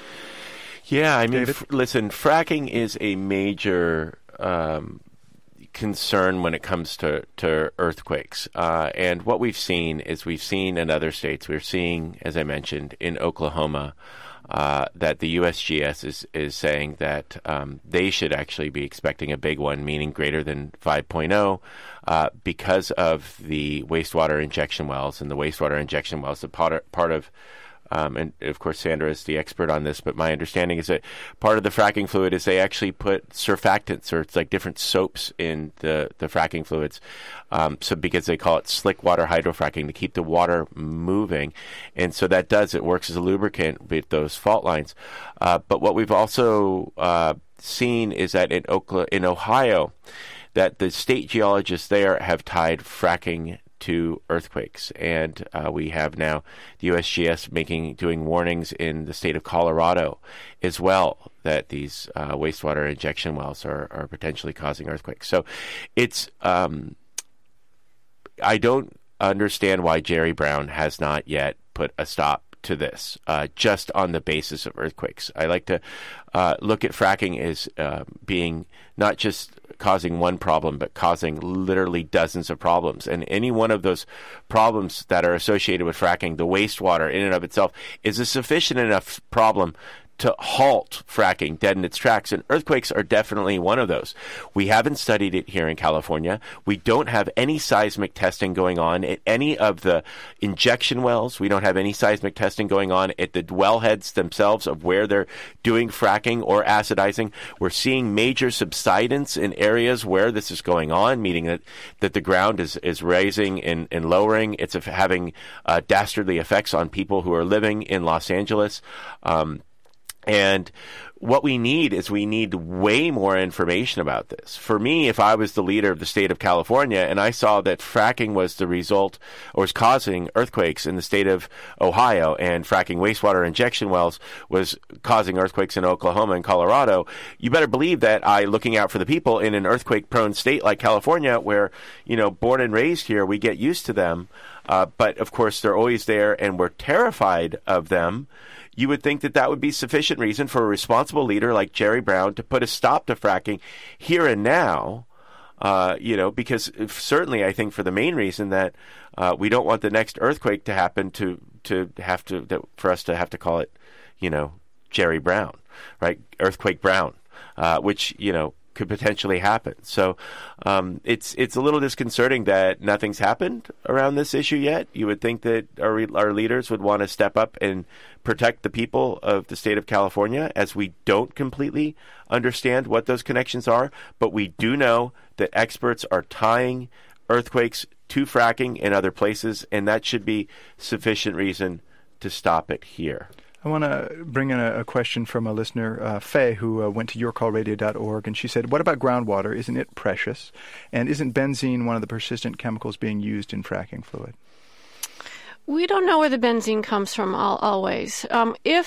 Yeah, I mean, f- listen, fracking is a major um, concern when it comes to, to earthquakes. Uh, and what we've seen is we've seen in other states, we're seeing, as I mentioned, in Oklahoma, uh, that the U S G S is, is saying that um, they should actually be expecting a big one, meaning greater than five point oh, uh, because of the wastewater injection wells. And the wastewater injection wells, the part, part of Um, and, of course, Sandra is the expert on this, but my understanding is that part of the fracking fluid is they actually put surfactants, or it's like different soaps in the, the fracking fluids, um, so because they call it slick water hydrofracking, to keep the water moving. And so that does, it works as a lubricant with those fault lines. Uh, but what we've also uh, seen is that in, Oklahoma, in Ohio, that the state geologists there have tied fracking to earthquakes, and uh, we have now the U S G S making doing warnings in the state of Colorado as well that these uh, wastewater injection wells are, are potentially causing earthquakes. So it's um, I don't understand why Jerry Brown has not yet put a stop to this, uh, just on the basis of earthquakes. I like to uh, look at fracking as uh, being not just causing one problem, but causing literally dozens of problems. And any one of those problems that are associated with fracking, the wastewater in and of itself, is a sufficient enough problem to halt fracking dead in its tracks, and earthquakes are definitely one of those. We haven't studied it here in California. We don't have any seismic testing going on at any of the injection wells. We don't have any seismic testing going on at the wellheads themselves of where they're doing fracking or acidizing. We're seeing major subsidence in areas where this is going on, meaning that, that the ground is, is raising and, and lowering. It's having uh, dastardly effects on people who are living in Los Angeles. Um, And what we need is we need way more information about this. For me, if I was the leader of the state of California and I saw that fracking was the result or was causing earthquakes in the state of Ohio, and fracking wastewater injection wells was causing earthquakes in Oklahoma and Colorado, you better believe that I, looking out for the people in an earthquake-prone state like California, where, you know, born and raised here, we get used to them. Uh, but, of course, they're always there and we're terrified of them. You would think that that would be sufficient reason for a responsible leader like Jerry Brown to put a stop to fracking here and now, uh, you know, because certainly I think for the main reason that uh, we don't want the next earthquake to happen to, to have to, that, for us to have to call it, you know, Jerry Brown, right? Earthquake Brown, uh, which, you know, could potentially happen. So um, it's it's a little disconcerting that nothing's happened around this issue yet. You would think that our our leaders would want to step up and protect the people of the state of California, as we don't completely understand what those connections are, but we do know that experts are tying earthquakes to fracking in other places, and that should be sufficient reason to stop it here. I want to bring in a, a question from a listener, uh, Faye, who uh, went to your call radio dot org, and she said, what about groundwater? Isn't it precious? And isn't benzene one of the persistent chemicals being used in fracking fluid? We don't know where the benzene comes from all, always. Um, if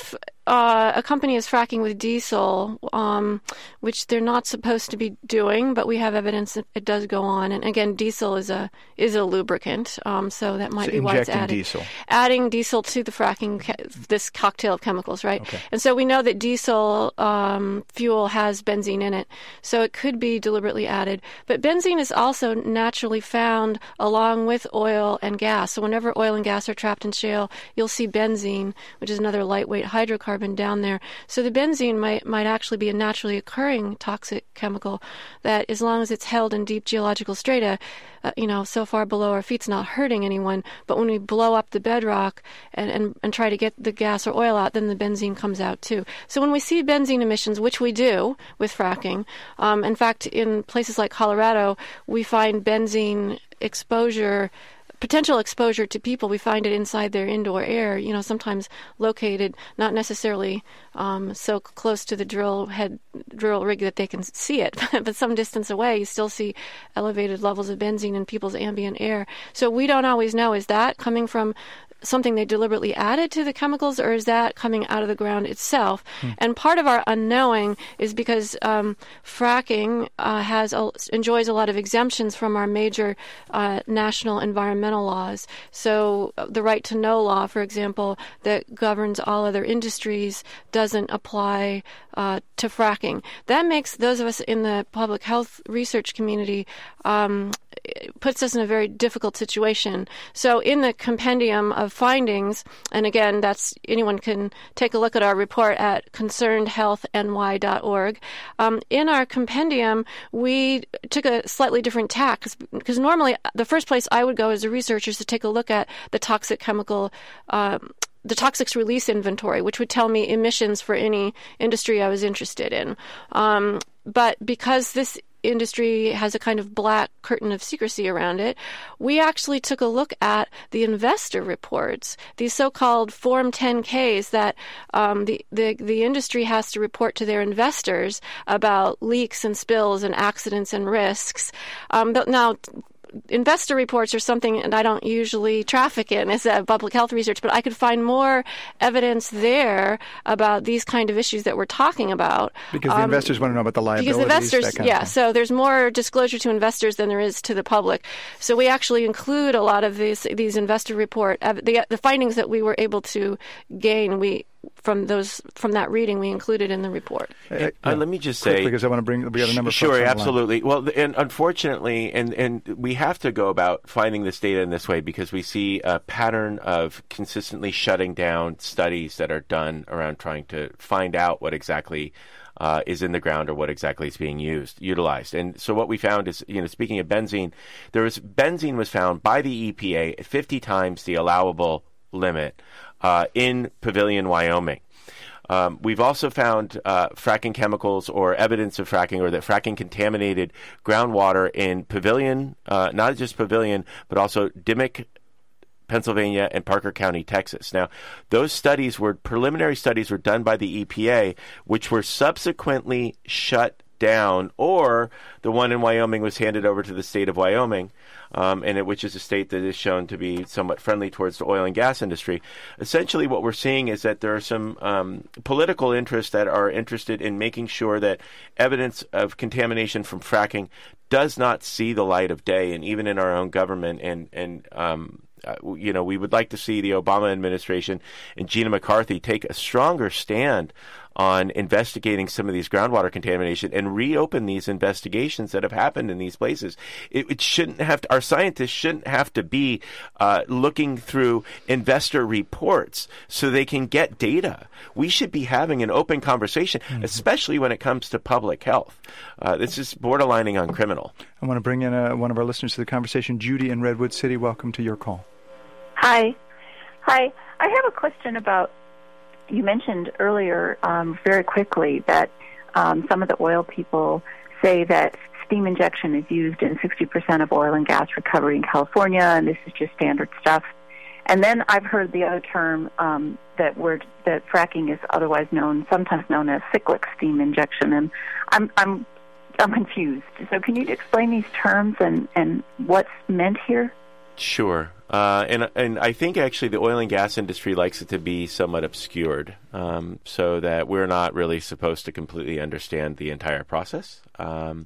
uh, a company is fracking with diesel, um, which they're not supposed to be doing, but we have evidence that it does go on. And again, diesel is a is a lubricant, um, so that might so be why it's added. Diesel. Adding diesel to the fracking, this cocktail of chemicals, right? Okay. And so we know that diesel um, fuel has benzene in it, so it could be deliberately added. But benzene is also naturally found along with oil and gas. So whenever oil and gas are trapped in shale, you'll see benzene, which is another lightweight hydrocarbon down there. So the benzene might might actually be a naturally occurring toxic chemical that, as long as it's held in deep geological strata, uh, you know, so far below our feet, it's not hurting anyone. But when we blow up the bedrock and, and, and try to get the gas or oil out, then the benzene comes out too. So when we see benzene emissions, which we do with fracking, um, in fact, in places like Colorado, we find benzene exposure, potential exposure to people. We find it inside their indoor air, you know, sometimes located not necessarily um, so close to the drill head, drill rig that they can see it, but some distance away, you still see elevated levels of benzene in people's ambient air. So we don't always know, is that coming from something they deliberately added to the chemicals, or is that coming out of the ground itself? Hmm. And part of our unknowing is because um, fracking uh, has a, enjoys a lot of exemptions from our major uh, national environmental laws. So uh, the right to know law, for example, that governs all other industries, doesn't apply uh, to fracking. That makes those of us in the public health research community um, puts us in a very difficult situation. So in the compendium of findings, and again, that's anyone can take a look at our report at concerned health n y dot org. Um, in our compendium, we took a slightly different tack, because normally the first place I would go as a researcher is to take a look at the toxic chemical um, the toxics release inventory, which would tell me emissions for any industry I was interested in. Um, but because this industry has a kind of black curtain of secrecy around it, we actually took a look at the investor reports, these so-called Form ten Ks that um, the, the, the industry has to report to their investors about leaks and spills and accidents and risks. Um, now, investor reports are something that I don't usually traffic in as a public health research, but I could find more evidence there about these kind of issues that we're talking about. Because the um, investors want to know about the liabilities. Because investors, that kind yeah, of thing. So there's more disclosure to investors than there is to the public. So we actually include a lot of these these investor report, uh, the the findings that we were able to gain. We from those from that reading we included in the report. Uh, yeah. uh, let me just say, because I want to bring we got a number of sure, absolutely. Well, and unfortunately, and and we have to go about finding this data in this way because we see a pattern of consistently shutting down studies that are done around trying to find out what exactly Uh, is in the ground or what exactly is being used, utilized. And so what we found is, you know, speaking of benzene, there was benzene was found by the E P A at fifty times the allowable limit uh, in Pavilion, Wyoming. Um, we've also found uh, fracking chemicals or evidence of fracking, or that fracking contaminated groundwater in Pavilion, uh, not just Pavilion, but also Dimock, Pennsylvania, and Parker County, Texas. Now, those studies were preliminary studies were done by the E P A, which were subsequently shut down, or the one in Wyoming was handed over to the state of Wyoming, um, and it, which is a state that is shown to be somewhat friendly towards the oil and gas industry. Essentially, what we're seeing is that there are some um, political interests that are interested in making sure that evidence of contamination from fracking does not see the light of day, and even in our own government, and and um, Uh, you know, we would like to see the Obama administration and Gina McCarthy take a stronger stand on investigating some of these groundwater contamination and reopen these investigations that have happened in these places. It, it shouldn't have to, our scientists shouldn't have to be uh, looking through investor reports so they can get data. We should be having an open conversation, mm-hmm. especially when it comes to public health. Uh, this is borderlining on criminal. I want to bring in uh, one of our listeners to the conversation. Judy in Redwood City, welcome to your call. Hi. Hi. I have a question about, you mentioned earlier um, very quickly that um, some of the oil people say that steam injection is used in sixty percent of oil and gas recovery in California, and this is just standard stuff. And then I've heard the other term um, that word that fracking is otherwise known, sometimes known as cyclic steam injection, and I'm I'm I'm confused. So can you explain these terms and, and what's meant here? Sure. Uh, and and I think actually the oil and gas industry likes it to be somewhat obscured, um, so that we're not really supposed to completely understand the entire process. Um,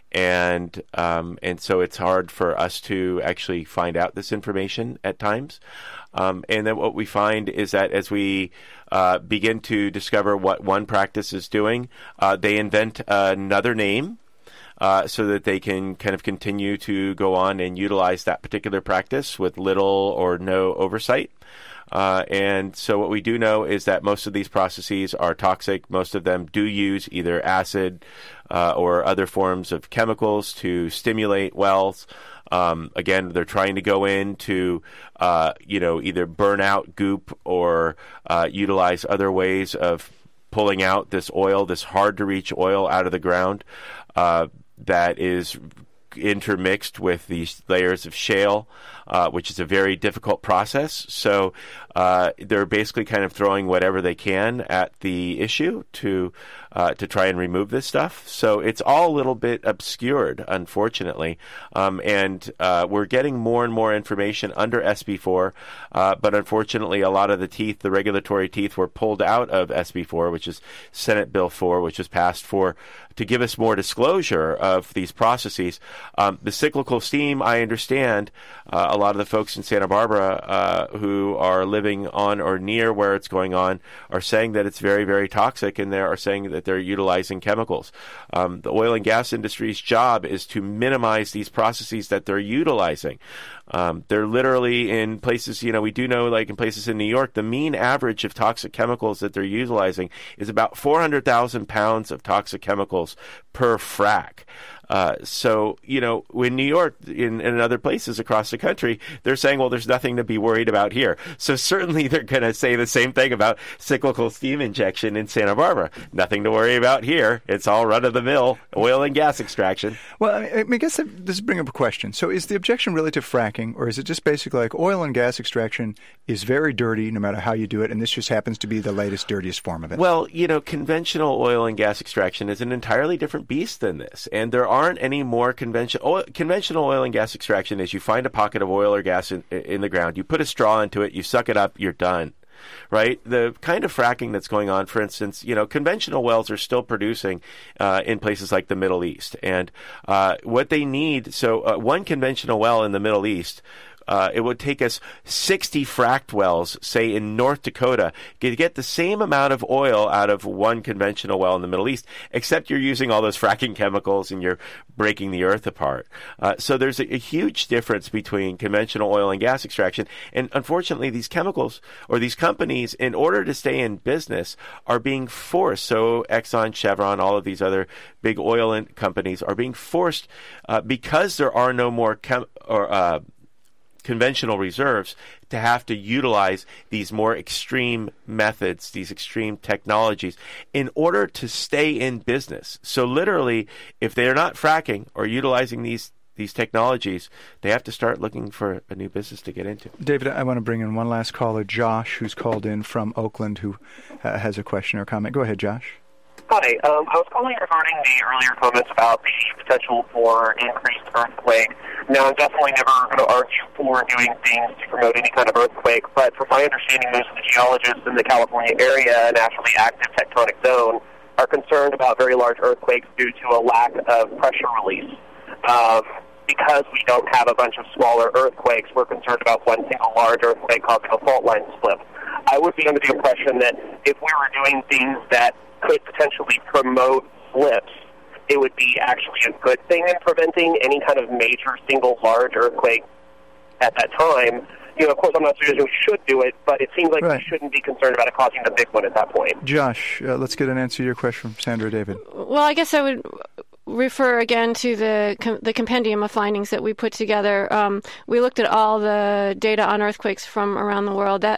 and um, and so it's hard for us to actually find out this information at times. Um, and then what we find is that as we uh, begin to discover what one practice is doing, uh, they invent another name. Uh, so that they can kind of continue to go on and utilize that particular practice with little or no oversight. Uh, and so what we do know is that most of these processes are toxic. Most of them do use either acid uh, or other forms of chemicals to stimulate wells. Um, again, they're trying to go in to, uh, you know, either burn out goop or uh, utilize other ways of pulling out this oil, this hard-to-reach oil out of the ground. Uh, that is intermixed with these layers of shale, uh, which is a very difficult process. So uh, they're basically kind of throwing whatever they can at the issue to uh, to try and remove this stuff. So it's all a little bit obscured, unfortunately. Um, and uh, we're getting more and more information under S B four, uh, but unfortunately a lot of the teeth, the regulatory teeth, were pulled out of S B four, which is Senate Bill four, which was passed for to give us more disclosure of these processes. Um, the cyclical steam, I understand, uh, a lot of the folks in Santa Barbara uh, who are living on or near where it's going on are saying that it's very, very toxic, and they are saying that they're utilizing chemicals. Um, the oil and gas industry's job is to minimize these processes that they're utilizing. Um, they're literally in places, you know, we do know, like in places in New York, the mean average of toxic chemicals that they're utilizing is about four hundred thousand pounds of toxic chemicals per frac. Uh, so, you know, in New York and in, in other places across the country, they're saying, well, there's nothing to be worried about here. So certainly they're going to say the same thing about cyclical steam injection in Santa Barbara. Nothing to worry about here. It's all run-of-the-mill oil and gas extraction. Well, I, mean, I guess that, this brings up a question. So is the objection really to fracking, or is it just basically like oil and gas extraction is very dirty no matter how you do it, and this just happens to be the latest, dirtiest form of it? Well, you know, conventional oil and gas extraction is an entirely different beast than this, and there are aren't any more conventional oil, conventional oil and gas extraction is you find a pocket of oil or gas in, in the ground, you put a straw into it, you suck it up, you're done. Right? The kind of fracking that's going on, for instance, you know, conventional wells are still producing uh, in places like the Middle East. And uh, what they need, so uh, one conventional well in the Middle East, Uh, it would take us sixty fracked wells, say in North Dakota, to get the same amount of oil out of one conventional well in the Middle East, except you're using all those fracking chemicals and you're breaking the earth apart. Uh, so there's a, a huge difference between conventional oil and gas extraction. And unfortunately, these chemicals or these companies, in order to stay in business, are being forced. So Exxon, Chevron, all of these other big oil companies are being forced uh, because there are no more chem- or uh, conventional reserves to have to utilize these more extreme methods, these extreme technologies in order to stay in business. So literally, if they're not fracking or utilizing these these technologies, they have to start looking for a new business to get into. David, I want to bring in one last caller, Josh, who's called in from Oakland, who uh, has a question or comment. Go ahead, Josh. Hi, um, I was calling regarding the earlier comments about the potential for increased earthquake. Now, I'm definitely never going to argue for doing things to promote any kind of earthquake, but from my understanding, most of the geologists in the California area, a naturally active tectonic zone, are concerned about very large earthquakes due to a lack of pressure release. Um, because we don't have a bunch of smaller earthquakes, we're concerned about one single large earthquake causing a fault line split. I would be under the impression that if we were doing things that could potentially promote slips, it would be actually a good thing in preventing any kind of major single large earthquake at that time. You know, of course, I'm not suggesting we should do it, but it seems like right. we shouldn't be concerned about it causing the big one at that point. Josh, uh, let's get an answer to your question from Sandra David. Well, I guess I would refer again to the com- the compendium of findings that we put together. Um, we looked at all the data on earthquakes from around the world. That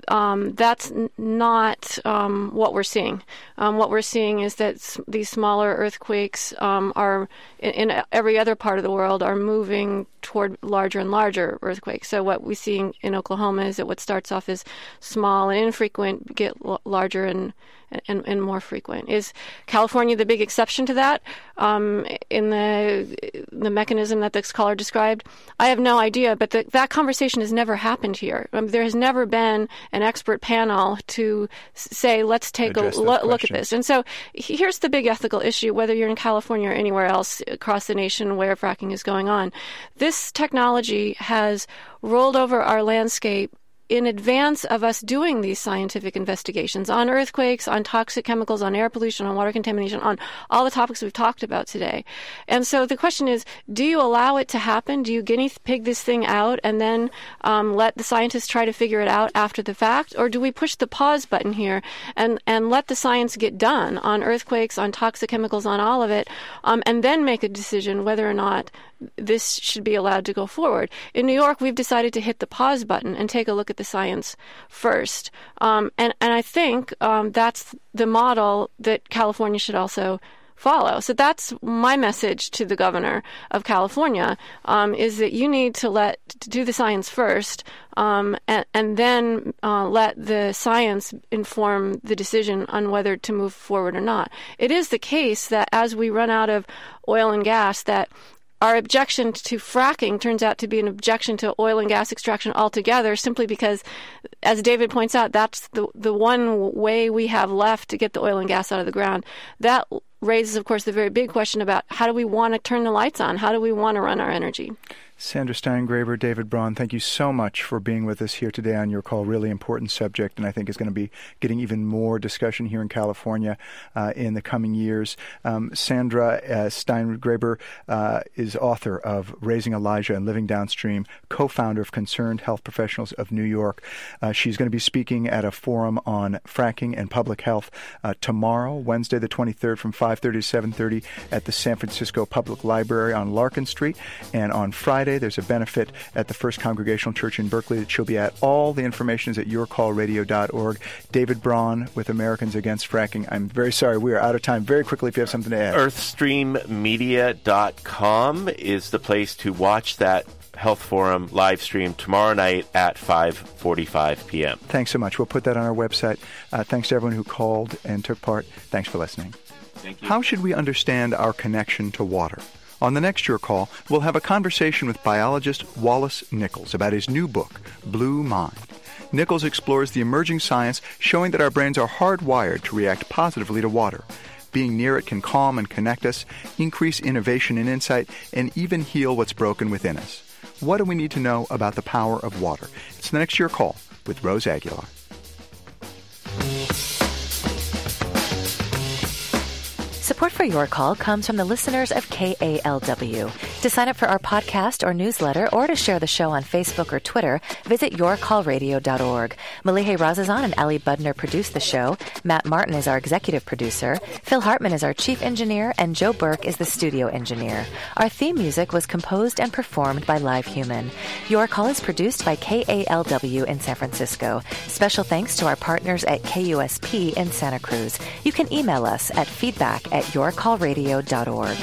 um, that's n- not um, what we're seeing. Um, what we're seeing is that s- these smaller earthquakes um, are, in, in every other part of the world, are moving toward larger and larger earthquakes. So what we see in, in Oklahoma is that what starts off as small and infrequent get l- larger and And, and more frequent. Is California the big exception to that um, in the the mechanism that this caller described? I have no idea, but the, that conversation has never happened here. Um, there has never been an expert panel to say, let's take a lo- look at this. And so here's the big ethical issue, whether you're in California or anywhere else across the nation where fracking is going on. This technology has rolled over our landscape in advance of us doing these scientific investigations on earthquakes, on toxic chemicals, on air pollution, on water contamination, on all the topics we've talked about today. And so the question is, do you allow it to happen? Do you guinea pig this thing out and then um, let the scientists try to figure it out after the fact? Or do we push the pause button here and, and let the science get done on earthquakes, on toxic chemicals, on all of it, um, and then make a decision whether or not this should be allowed to go forward? In New York, we've decided to hit the pause button and take a look at the science first. Um, and, and I think um, that's the model that California should also follow. So that's my message to the governor of California, um, is that you need to let to do the science first, um, and, and then uh, let the science inform the decision on whether to move forward or not. It is the case that as we run out of oil and gas, that our objection to fracking turns out to be an objection to oil and gas extraction altogether, simply because, as David points out, that's the the one way we have left to get the oil and gas out of the ground. That raises, of course, the very big question about how do we want to turn the lights on? How do we want to run our energy? Sandra Steingraber, David Braun, thank you so much for being with us here today on Your Call. Really important subject, and I think is going to be getting even more discussion here in California uh, in the coming years. Um, Sandra uh, Steingraber uh, is author of Raising Elijah and Living Downstream, co-founder of Concerned Health Professionals of New York. Uh, she's going to be speaking at a forum on fracking and public health uh, tomorrow, Wednesday the twenty-third, from five thirty to seven thirty at the San Francisco Public Library on Larkin Street, and on Friday there's a benefit at the First Congregational Church in Berkeley that she'll be at. All the information is at your call radio dot org. David Braun with Americans Against Fracking. I'm very sorry, we are out of time. Very quickly, if you have something to add. earthstream media dot com is the place to watch that Health Forum live stream tomorrow night at five forty-five p.m. Thanks so much. We'll put that on our website. Uh, thanks to everyone who called and took part. Thanks for listening. Thank you. How should we understand our connection to water? On the next Your Call, we'll have a conversation with biologist Wallace Nichols about his new book, Blue Mind. Nichols explores the emerging science showing that our brains are hardwired to react positively to water. Being near it can calm and connect us, increase innovation and insight, and even heal what's broken within us. What do we need to know about the power of water? It's the next Your Call with Rose Aguilar. Support for Your Call comes from the listeners of K A L W. To sign up for our podcast or newsletter, or to share the show on Facebook or Twitter, visit your call radio dot org. Malihe Razazan and Ali Budner produce the show. Matt Martin is our executive producer. Phil Hartman is our chief engineer, and Joe Burke is the studio engineer. Our theme music was composed and performed by Live Human. Your Call is produced by K A L W in San Francisco. Special thanks to our partners at K U S P in Santa Cruz. You can email us at feedback at your call radio dot org.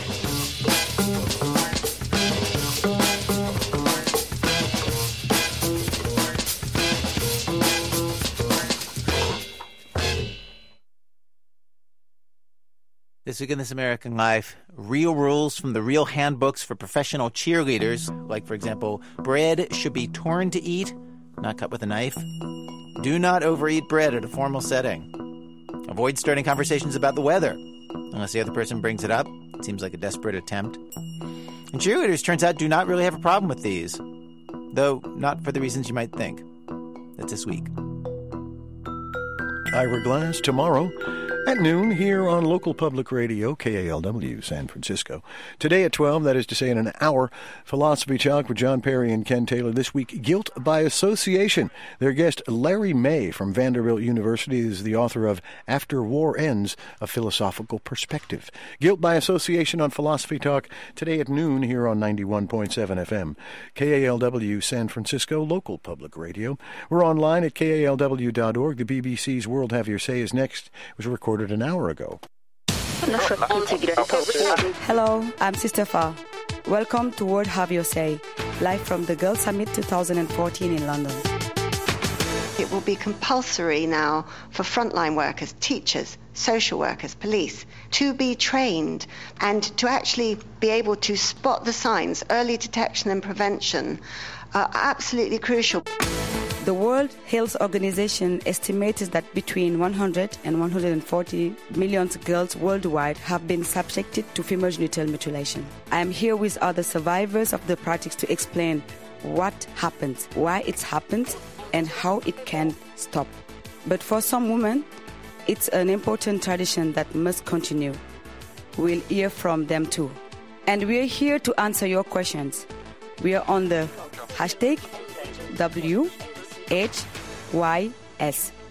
This Week in This American Life, real rules from the real handbooks for professional cheerleaders, like, for example, bread should be torn to eat, not cut with a knife. Do not overeat bread at a formal setting. Avoid starting conversations about the weather, unless the other person brings it up. It seems like a desperate attempt. And cheerleaders, turns out, do not really have a problem with these, though not for the reasons you might think. That's this week. Ira Glass tomorrow. At noon, here on local public radio, K A L W, San Francisco. Today at twelve, that is to say in an hour, Philosophy Talk with John Perry and Ken Taylor. This week, Guilt by Association. Their guest, Larry May from Vanderbilt University, is the author of After War Ends, A Philosophical Perspective. Guilt by Association on Philosophy Talk, today at noon, here on ninety-one point seven F M. K A L W, San Francisco, local public radio. We're online at K A L W dot org. The B B C's World Have Your Say is next. It was recorded an hour ago. Hello, I'm Sister Fa. Welcome to World Have Your Say, live from the Girls Summit twenty fourteen in London. It will be compulsory now for frontline workers, teachers, social workers, police, to be trained and to actually be able to spot the signs. Early detection and prevention are absolutely crucial. The World Health Organization estimates that between one hundred and one hundred forty million girls worldwide have been subjected to female genital mutilation. I am here with other survivors of the practice to explain what happens, why it's happened, and how it can stop. But for some women, it's an important tradition that must continue. We'll hear from them too. And we're here to answer your questions. We are on the hashtag W H Y S.